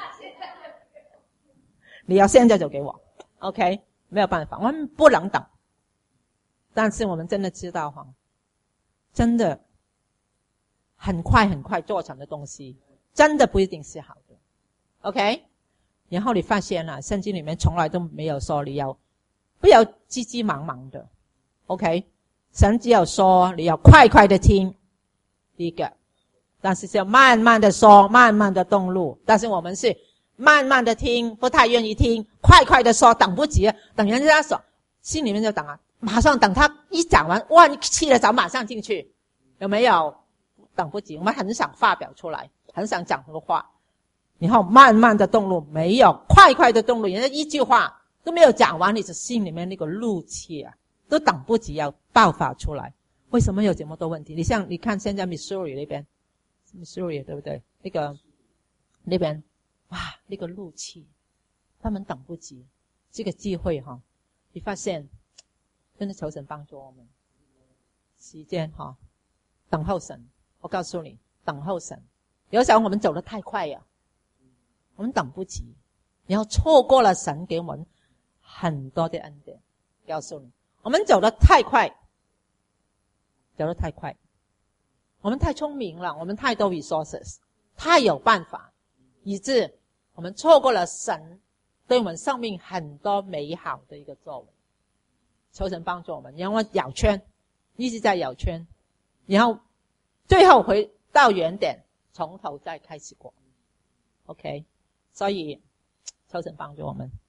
你要现在就给我 ，OK 没有办法，我们不能等。但是我们真的知道哈，真的很快很快做成的东西，真的不一定是好的 ，OK。然后你发现了，圣经里面从来都没有说你要不要急急忙忙的 ，OK。神只有说你要快快的听，第一个，但是是要慢慢的说，慢慢的动怒。但是我们是慢慢的听，不太愿意听，快快的说，等不及，等人家说，心里面就等啊。马上等他一讲完，哇，你气了早马上进去，有没有？等不及，我们很想发表出来，很想讲很多话，然后慢慢的动怒，没有快快的动怒，人家一句话都没有讲完，你的心里面那个怒气啊，都等不及要爆发出来。为什么有这么多问题？你像你看现在 Missouri 那边 ，Missouri 对不对？那个那边，哇，那个怒气，他们等不及这个机会哈，你发现。真的求神帮助我们，时间哈，等候神。我告诉你，等候神。有时候我们走得太快呀，我们等不及，然后错过了神给我们很多的恩典。告诉你，我们走得太快，走得太快，我们太聪明了，我们太多 resources， 太有办法，以致我们错过了神对我们生命很多美好的一个作为。求神帮助我们，然后绕圈，一直在绕圈，然后最后回到原点，从头再开始过 OK。 所以求神帮助我们。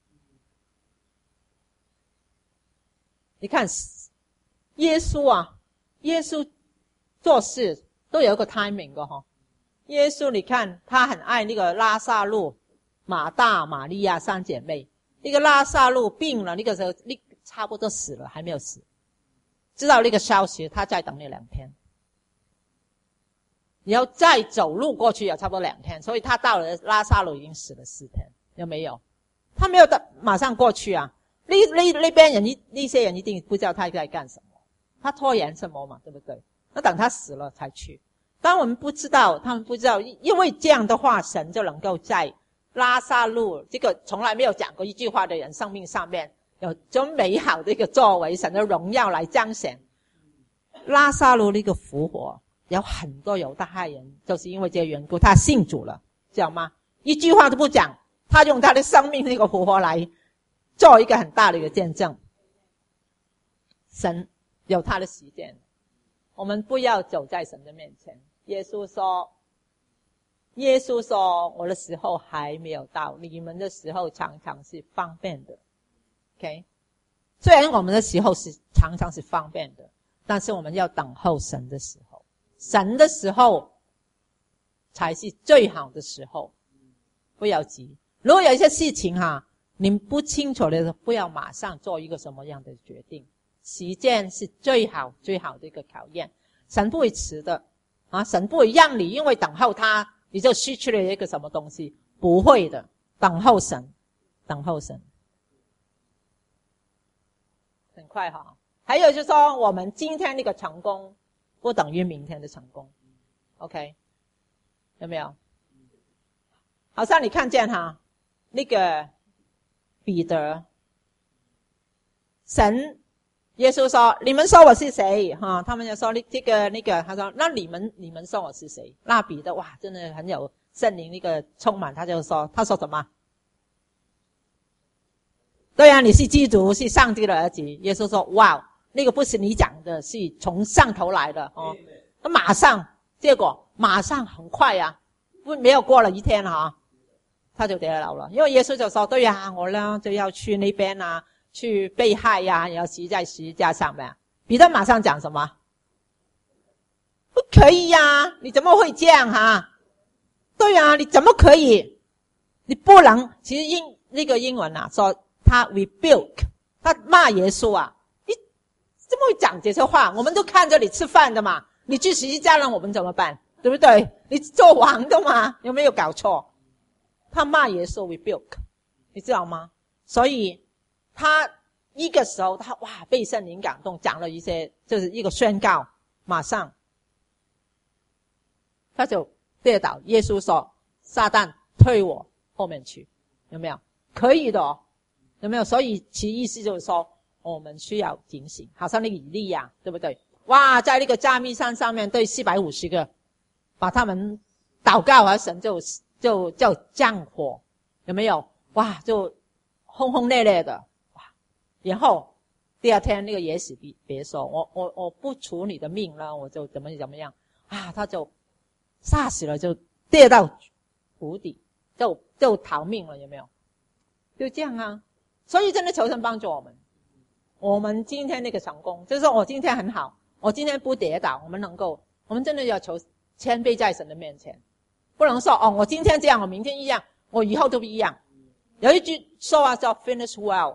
你看耶稣啊，耶稣做事都有一个 timing 的齁。耶稣你看他很爱那个拉撒路、马大、玛利亚三姐妹。那个拉撒路病了，那个时候那差不多死了，还没有死。知道那个消息，他再等那两天，然后再走路过去也差不多两天，所以他到了拉撒路已经死了四天，有没有？他没有到马上过去啊。那那那边人一那些人一定不知道他在干什么，他拖延什么嘛，对不对？那等他死了才去。当我们不知道，他们不知道，因为这样的话，神就能够在拉撒路这个从来没有讲过一句话的人生命上面有这么美好的一个作为，神的荣耀来彰显。拉撒路那个复活，有很多犹太人就是因为这个缘故，他信主了，知道吗？一句话都不讲，他用他的生命那个复活来做一个很大的一个见证。神有他的时间，我们不要走在神的面前。耶稣说，耶稣说，我的时候还没有到，你们的时候常常是方便的。OK， 虽然我们的时候是常常是方便的，但是我们要等候神的时候，神的时候才是最好的时候，不要急。如果有一些事情哈，你不清楚的时候，不要马上做一个什么样的决定。时间是最好最好的一个考验，神不会迟的啊，神不会让你因为等候他你就失去了一个什么东西，不会的。等候神，等候神。很快哈，还有就是说，我们今天那个成功不等于明天的成功 ，OK， 有没有？好像你看见哈，那个彼得，神耶稣说你们说我是谁哈？他们就说这个那个，他说那你们你们说我是谁？那彼得哇真的很有圣灵那个充满，他就说他说什么？对啊，你是基督，是上帝的儿子。耶稣说哇，那个不是你讲的，是从上头来的哦。他马上结果马上很快啊，不没有过了一天哈，他就得了了。因为耶稣就说对啊，我呢就要去那边啊，去被害呀、啊，要死在十字架上面。彼得马上讲什么？不可以呀、啊，你怎么会这样哈？对啊，你怎么可以？你不能。其实英那个英文啊说他 rebuke， 他骂耶稣啊，你怎么会讲这些话？我们都看着你吃饭的嘛，你去十字架上我们怎么办？对不对？你做王的嘛，有没有搞错？他骂耶稣 rebuke， 你知道吗？所以他一个时候他哇被圣灵感动，讲了一些就是一个宣告，马上他就跌倒。耶稣说撒旦退我后面去，有没有？可以的哦，有没有？所以其意思就是说我们需要警醒，好像那个以利亚对不对？哇在那个加密山上面对四百五十个把他们祷告而神就就就降火，有没有？哇就轰轰烈烈的哇，然后第二天那个也死别别说我我我不除你的命了，我就怎么怎么样啊，他就吓死了，就跌到谷底，就就逃命了，有没有？就这样啊。所以真的求神帮助我们，我们今天那个成功就是说我今天很好，我今天不跌倒，我们能够我们真的要求谦卑在神的面前，不能说哦我今天这样我明天一样我以后都不一样。有一句说话叫 finish well，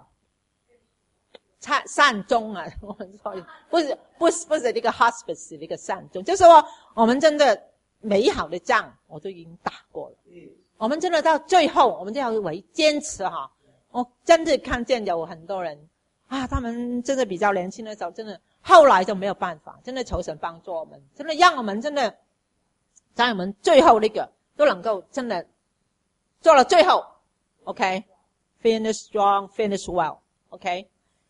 善终啊，我们说不是不是不是那个 hospice 那个善终，就是说我们真的美好的仗我都已经打过了，我们真的到最后我们就要为坚持哈。我真的看见有很多人啊，他们真的比较年轻的时候真的后来就没有办法，真的求神帮助我们，真的让我们真的在我们最后那个都能够真的做了最后 OK finish strong finish well OK。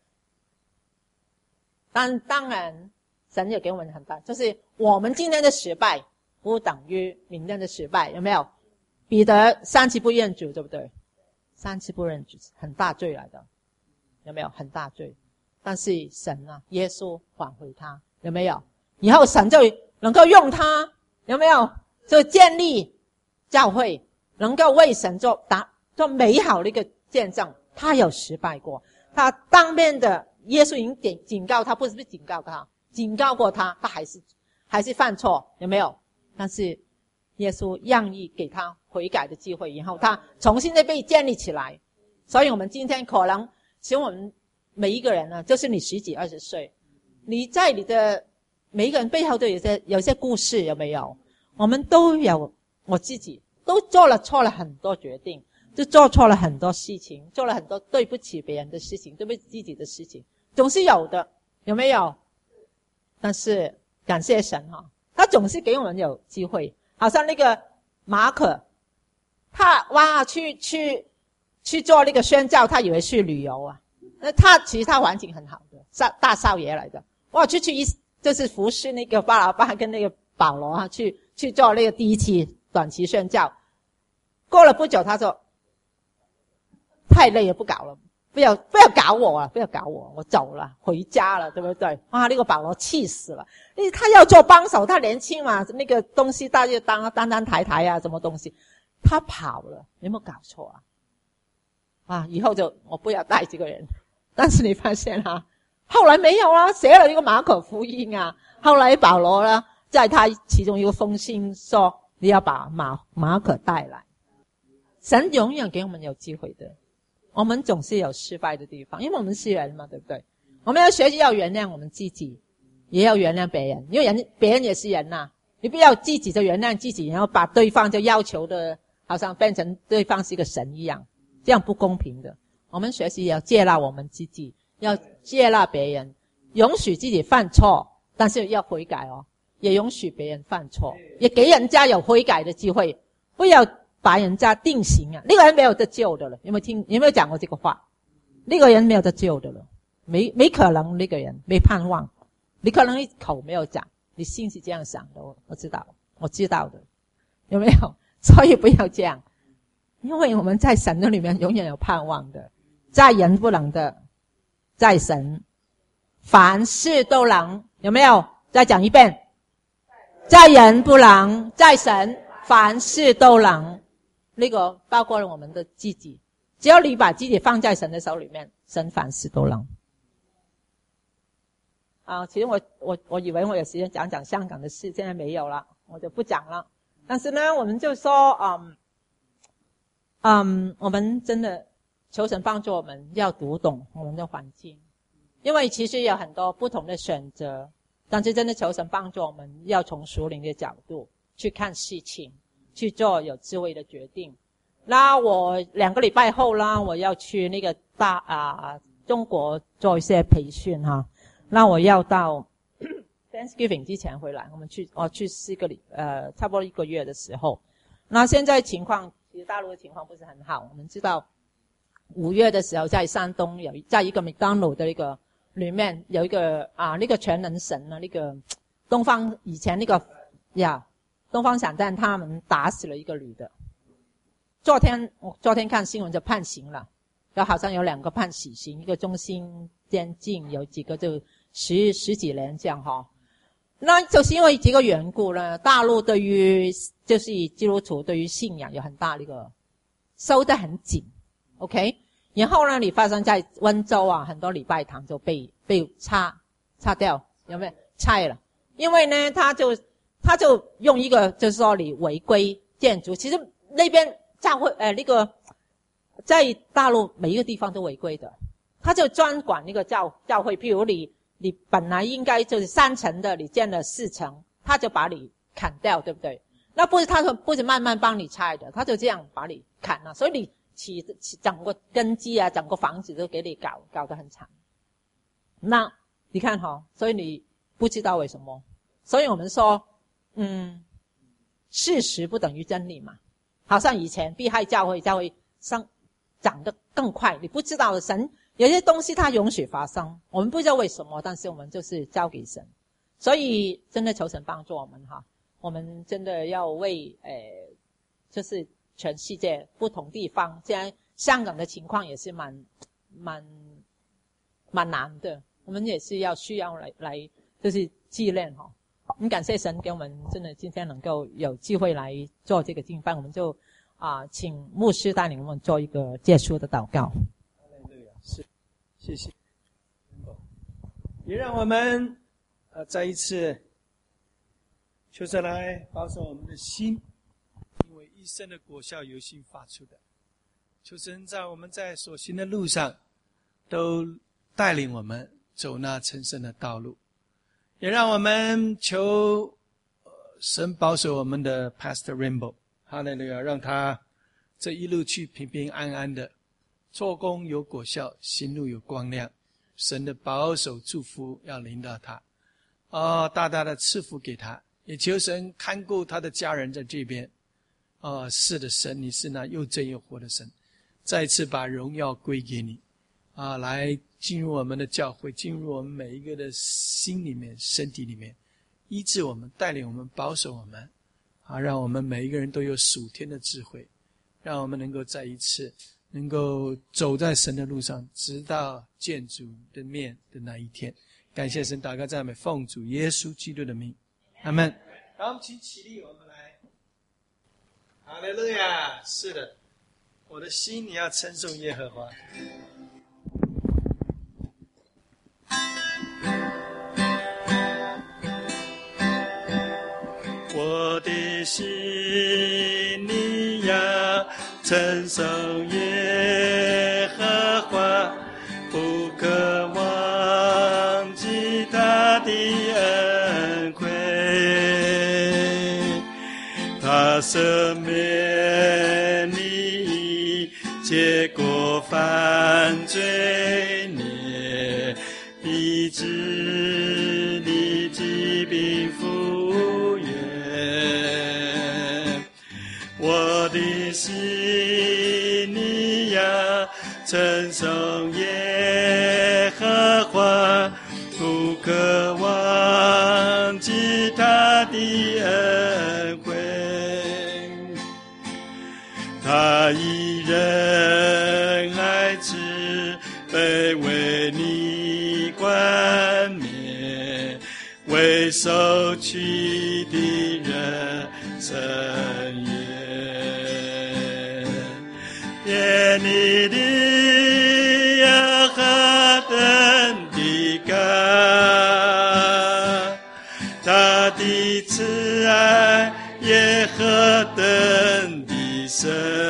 但当然神也给我们很大，就是我们今天的失败不等于明天的失败，有没有？彼得三次不认主对不对？三次不认主很大罪来的，有没有？很大罪。但是神啊耶稣挽回他，有没有？以后神就能够用他，有没有？就建立教会，能够为神做打做美好的一个见证。他有失败过，他当面的耶稣已经警警告他，不是不是警告他，警告过他，他还是还是犯错，有没有？但是耶稣愿意给他悔改的机会，以后他重新的被建立起来。所以我们今天可能其实我们每一个人呢，就是你十几二十岁，你在你的每一个人背后都有些有些故事，有没有？我们都有，我自己都做了错了很多决定，就做错了很多事情，做了很多对不起别人的事情，对不起自己的事情，总是有的，有没有？但是感谢神哈，他总是给我们有机会。好像那个马可，他哇去去去做那个宣教，他以为去旅游啊，那他其实他环境很好的，少大少爷来的，哇去去一就是服侍那个巴拿巴跟那个保罗啊，去去做那个第一期短期宣教。过了不久，他说太累了，不搞了，不要不要搞我了，不要搞我，我走了，回家了，对不对？啊，那个保罗气死了，因为他要做帮手，他年轻嘛，那个东西大就当单单抬抬啊，什么东西，他跑了，有没有搞错啊？啊，以后就我不要带这个人。但是你发现啊，后来没有啊，写了一个马可福音啊，后来保罗呢，在他其中一个封信说，你要把马马可带来。神永远给我们有机会的。我们总是有失败的地方，因为我们是人嘛，对不对？我们要学习要原谅我们自己，也要原谅别人，因为人别人也是人呐、啊。你不要自己就原谅自己，然后把对方就要求的好像变成对方是一个神一样，这样不公平的。我们学习要接纳我们自己，要接纳别人，允许自己犯错，但是要悔改哦，也允许别人犯错，也给人家有悔改的机会，不要把人家定型啊，那个人没有得救的了，有没有听？有没有讲过这个话？那个人没有得救的了， 没没可能那个人没盼望，你可能一口没有讲，你心是这样想的，我我知道，我知道的，有没有？所以不要这样，因为我们在神的里面永远有盼望的，在人不能的，在神凡事都能，有没有？再讲一遍，在人不能，在神凡事都能。那个包括了我们的自己，只要你把自己放在神的手里面，神凡事都能。啊，其实我我我以为我有时间讲讲香港的事，现在没有了，我就不讲了。但是呢，我们就说，嗯，嗯，我们真的求神帮助我们要读懂我们的环境，因为其实有很多不同的选择，但是真的求神帮助我们要从属灵的角度去看事情，去做有智慧的决定。那我两个礼拜后啦，我要去那个大啊中国做一些培训哈。那我要到 Thanksgiving 之前回来，我们去我去四个礼呃差不多一个月的时候。那现在情况其实大陆的情况不是很好，我们知道五月的时候在山东有在一个麦当劳的一个里面有一个啊那个全能神呢，那个东方以前那个呀东方闪电他们打死了一个女的。昨天我昨天看新闻就判刑了，然后好像有两个判死刑，一个终身监禁，有几个就十十几年这样哈。那就是因为这个缘故呢，大陆对于就是基督徒对于信仰有很大的一个收得很紧 ，OK。然后呢，你发生在温州啊，很多礼拜堂就被被拆拆掉，有没有拆了？因为呢，他就他就用一个就是说你违规建筑，其实那边教会呃那个在大陆每一个地方都违规的，他就专管那个教教会，譬如你。你本来应该就是三层的，你建了四层，他就把你砍掉，对不对？那不是他不是慢慢帮你拆的，他就这样把你砍了，所以你起起整个根基啊，整个房子都给你搞搞得很惨。那你看哈，所以你不知道为什么，所以我们说，嗯，事实不等于真理嘛。好像以前避害教会，教会上长得更快，你不知道的神。有些东西它允许发生，我们不知道为什么，但是我们就是交给神。所以真的求神帮助我们哈，我们真的要为呃，就是全世界不同地方，现在香港的情况也是蛮蛮蛮难的，我们也是要需要来来就是纪念哈。很感谢神给我们真的今天能够有机会来做这个敬拜，我们就啊、呃、请牧师带领我们做一个结束的祷告。 是，谢谢。也让我们呃再一次求神来保守我们的心，因为一生的果效由心发出的。求神在我们在所行的路上都带领我们走那成圣的道路，也让我们求、呃、神保守我们的 Pastor Rainbow， 哈利路亚，让他这一路去平平安安的。做工有果效，行路有光亮，神的保守祝福要临到他，哦，大大的赐福给他，也求神看顾他的家人在这边。哦，是的，神，你是那又真又活的神，再次把荣耀归给你，啊，来进入我们的教会，进入我们每一个的心里面、身体里面，医治我们，带领我们，保守我们，啊，让我们每一个人都有属天的智慧，让我们能够再一次。能够走在神的路上，直到见主的面的那一天。感谢神，祷告赞美，奉主耶稣基督的名，阿们。然后我们请起立，我们来。哈利路亚！是的，我的心你要称颂耶和华。我的心你要称颂耶和华，不可忘记他的恩惠，他赦免你一切过犯罪孽，医治你疾病复原。我的心你要称颂耶和被为你冠冕，为受屈的人伸冤。愿你的耶和等的高，他的慈爱也何等的深，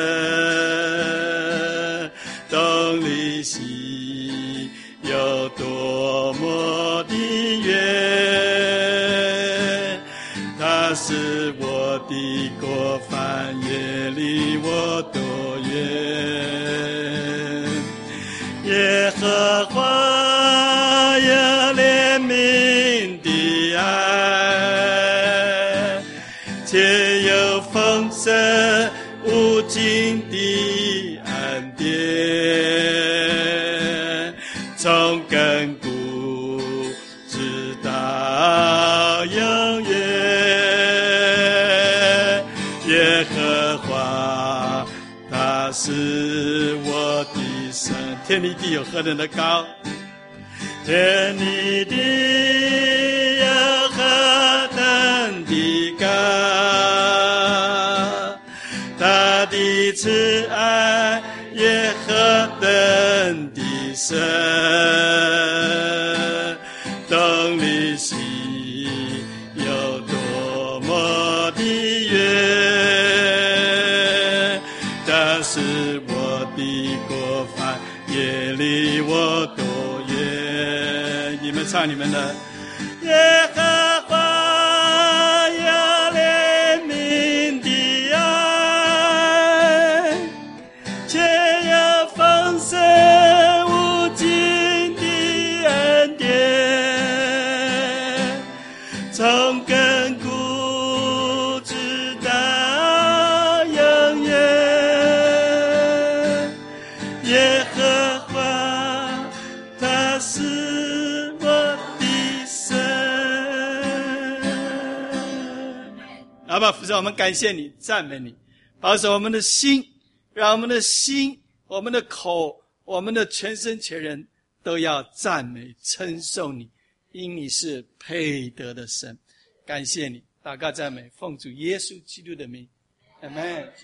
懂你心有多么的远，他使我的过犯也离我多远。耶和华有怜悯的爱，且有丰盛无尽的恩典，从亘古直到永远。耶和华他是我的神，天离地有何等的高，天离地有何等的高，他的慈爱也何等的深，懂你心有多么的远，但是我的过犯也离我多远。你们唱你们的。耶和华有怜悯的爱，且有丰盛无尽的恩典，从亘古直到永远。耶和华他是我的神。阿爸父神，我们感谢你，赞美你，保守我们的心，让我们的心、我们的口、我们的全身全人都要赞美称颂你，因你是配得的神。感谢你，祷告赞美，奉主耶稣基督的名，阿们。